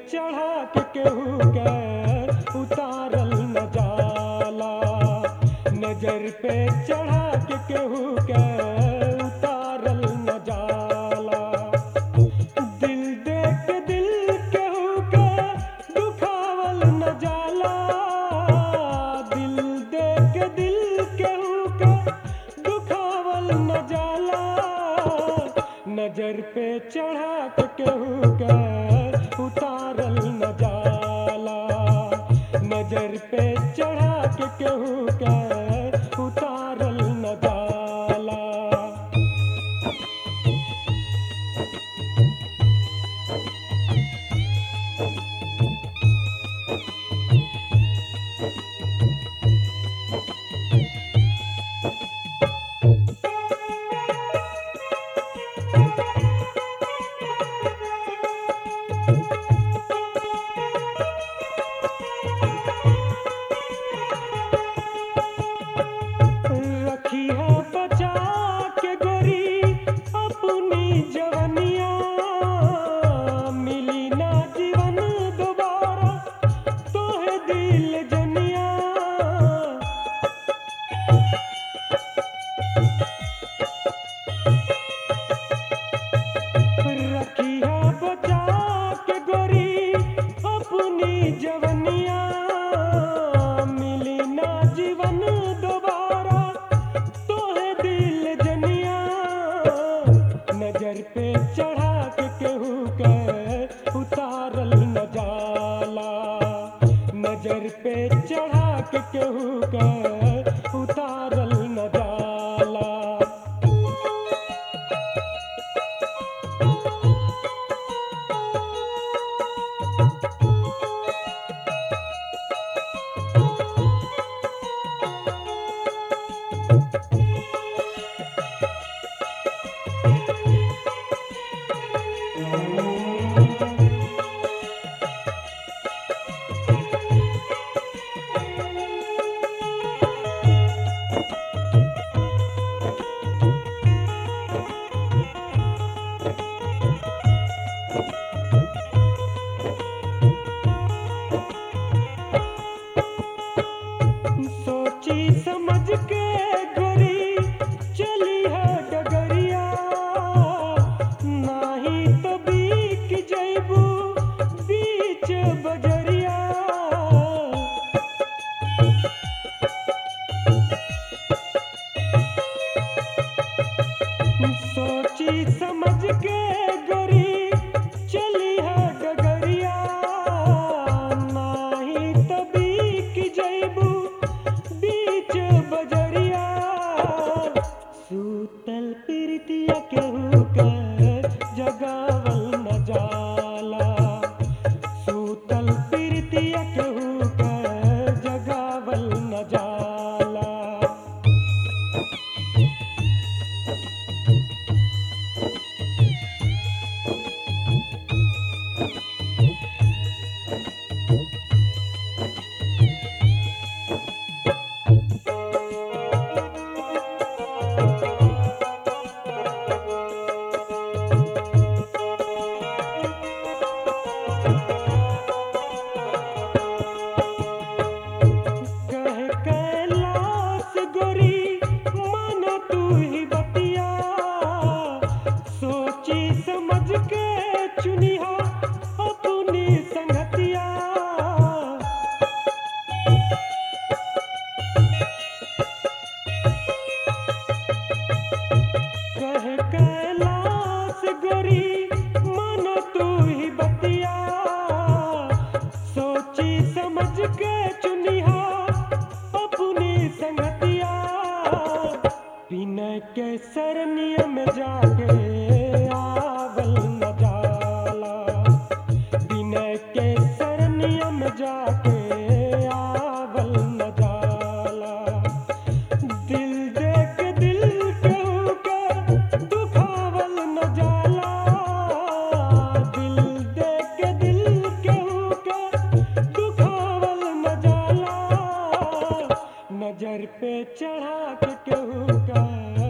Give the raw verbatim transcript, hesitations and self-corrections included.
चढ़ा के केहू के उतारल न जाला। नजर पे चढ़ा के केहू के उतारल न जाला। दिल दे के दिल केहू के दुखावल न जाला। दिल दे के दिल केहू के दुखावल न जाला। नजर पे चढ़ा के केहू के उतारल न जाला। नजर पे चढ़ा के केहू के उतारल न जाला। रखी है बचा के गोरी अपनी जवनिया। मिली ना जीवन दोबारा तोहे दिल जनिया। रखी है बचा के गोरी अपनी जवनिया। मिली ना जीवन दोबारा तोहे दिल जनिया। नजर पे चढ़ा के केहू के उतारल न जाला। नजर पे चढ़ा के केहू के उतारल न जाला। सोची समझ के गोरी चली है डगरिया। नाही तो बीक जैबू बीच बजरिया। सोची समझ के गोरी चली है डगरिया। नाही तो बीक जैबू बीच बजरिया। सूतल प्रीतिया केहू के जगावल न जाला। सूतल प्रीतिया केहू के जगावल न जाला। कहे कैलाश गोरी मन तू ही बतिया। सोची समझ के चुनिया अपनी संगतिया। कहे कैलाश गोरी मन तू ही बतिया। सोची समझ के चुनिया अपनी संगतिया। बिना के सरनिया में जाके आवल न जाला। बिना के सरनिया में जाके आवल न जाला। दिल दे के दिल केहू के दुखावल न जाला। दिल दे के दिल केहू के दुखावल न जाला। नजर पे चढ़ा के केहू का